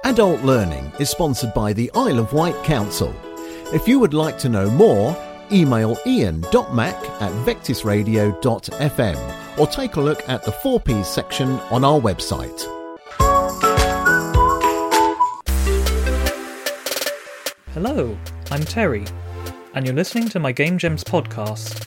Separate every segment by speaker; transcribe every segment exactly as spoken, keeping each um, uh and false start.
Speaker 1: Adult Learning is sponsored by the Isle of Wight Council. If you would like to know more, email ian dot mac at vectisradio dot f m or take a look at the four Ps section on our website.
Speaker 2: Hello, I'm Terry, and you're listening to my Game Gems podcast.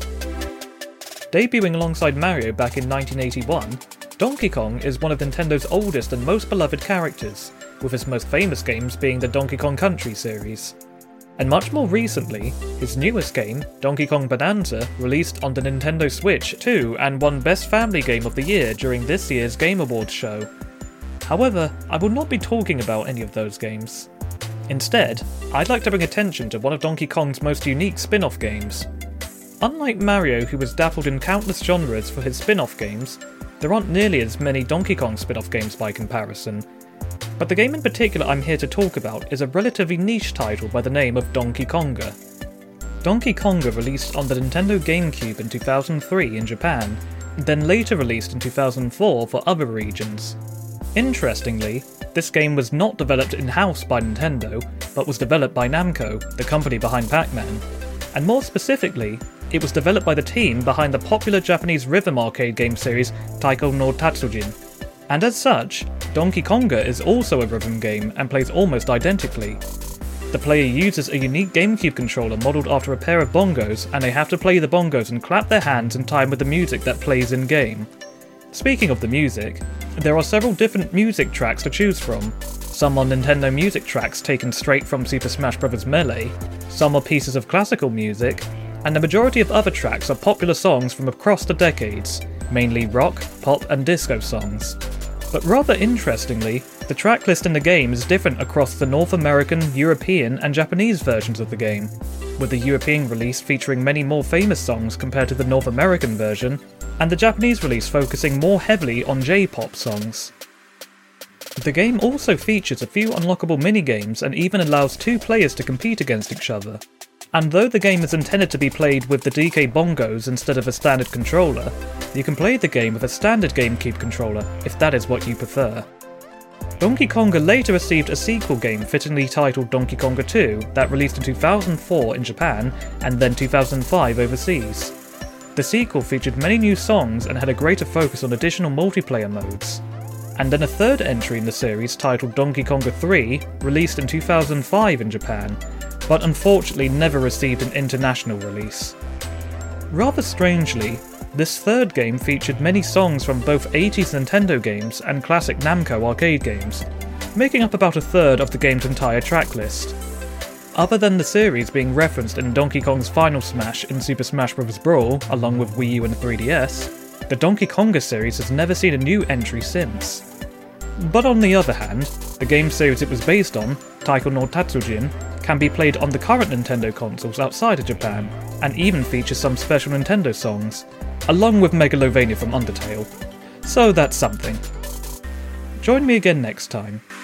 Speaker 2: Debuting alongside Mario back in nineteen eighty-one, Donkey Kong is one of Nintendo's oldest and most beloved characters, with his most famous games being the Donkey Kong Country series. And much more recently, his newest game, Donkey Kong Bonanza, released on the Nintendo Switch too and won Best Family Game of the Year during this year's Game Awards show. However, I will not be talking about any of those games. Instead, I'd like to bring attention to one of Donkey Kong's most unique spin-off games. Unlike Mario, who has dabbled in countless genres for his spin-off games, there aren't nearly as many Donkey Kong spin-off games by comparison. But the game in particular I'm here to talk about is a relatively niche title by the name of Donkey Konga. Donkey Konga released on the Nintendo GameCube in two thousand three in Japan, then later released in two thousand four for other regions. Interestingly, this game was not developed in-house by Nintendo, but was developed by Namco, the company behind Pac-Man. And more specifically, it was developed by the team behind the popular Japanese rhythm arcade game series Taiko no Tatsujin. And as such, Donkey Konga is also a rhythm game and plays almost identically. The player uses a unique GameCube controller modelled after a pair of bongos, and they have to play the bongos and clap their hands in time with the music that plays in-game. Speaking of the music, there are several different music tracks to choose from. Some are Nintendo music tracks taken straight from Super Smash Bros. Melee, some are pieces of classical music, and the majority of other tracks are popular songs from across the decades, mainly rock, pop and disco songs. But rather interestingly, the tracklist in the game is different across the North American, European and Japanese versions of the game, with the European release featuring many more famous songs compared to the North American version, and the Japanese release focusing more heavily on J-pop songs. The game also features a few unlockable minigames and even allows two players to compete against each other. And though the game is intended to be played with the D K bongos instead of a standard controller, you can play the game with a standard GameCube controller, if that is what you prefer. Donkey Konga later received a sequel game fittingly titled Donkey Konga two that released in two thousand four in Japan and then two thousand five overseas. The sequel featured many new songs and had a greater focus on additional multiplayer modes. And then a third entry in the series titled Donkey Konga three released in two thousand five in Japan, but unfortunately never received an international release. Rather strangely, this third game featured many songs from both eighties Nintendo games and classic Namco arcade games, making up about a third of the game's entire tracklist. Other than the series being referenced in Donkey Kong's Final Smash in Super Smash Bros. Brawl, along with Wii U and three D S, the Donkey Konga series has never seen a new entry since. But on the other hand, the game series it was based on, Taiko no Tatsujin, can be played on the current Nintendo consoles outside of Japan, and even features some special Nintendo songs, along with Megalovania from Undertale. So that's something. Join me again next time.